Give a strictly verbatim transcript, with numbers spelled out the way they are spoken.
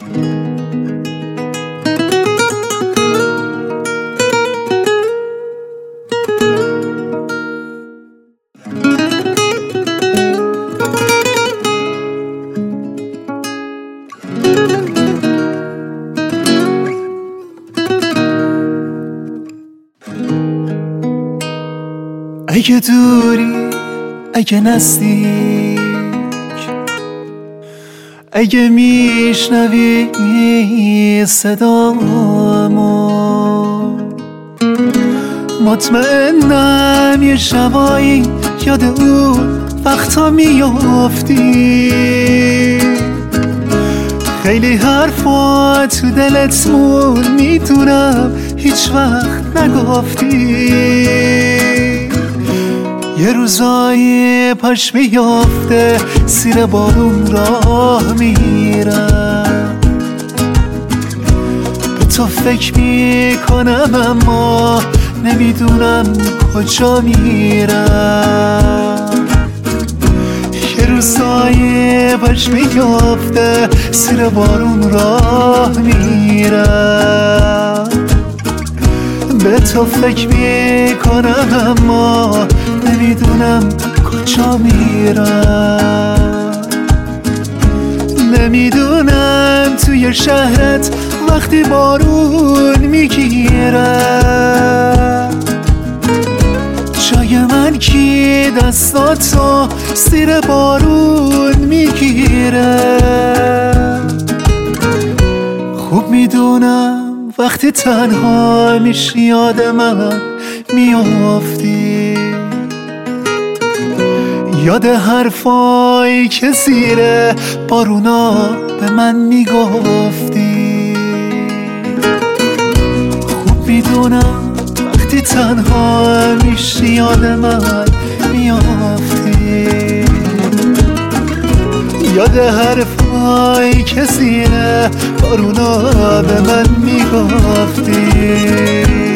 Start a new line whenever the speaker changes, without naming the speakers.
اگه دوری اگه نزدیک، اگه میشنوی صدامو، مطمئنم یه شبایی یاد اون وقتا میافتی. خیلی حرفا تو دلت مون، میدونم هیچ وقت نگفتی. یه روزایی پاش میافته زیر بارون راه میرم، به تو فکر میکنم اما نمیدونم کجا میرم. یه روزایی پاش میافته زیر بارون راه میرم، به تو فکر میکنم اما نمیدونم کجا میرم. نمیدونم توی شهرت وقتی بارون میگیره جای من کی دستاتو زیر بارون میگیره. خوب میدونم وقتی تنها میشی یاد من میافتی، یاد حرفایی که زیر بارونا به من میگفتی. خوب میدونم وقتی تنها میشی یاد من میافتی، یاد حرفایی که زیر بارونا به من میگفتی.